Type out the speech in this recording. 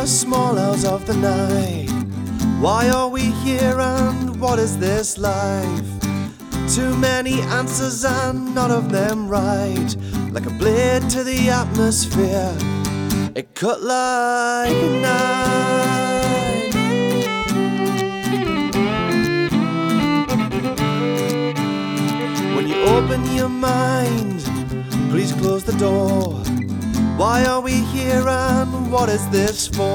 the small hours of the night. Why are we here and what is this life? Too many answers and none of them right. Like a blade to the atmosphere, it cut like a knife. When you open your mind, please close the door. Why are we here and what is this for?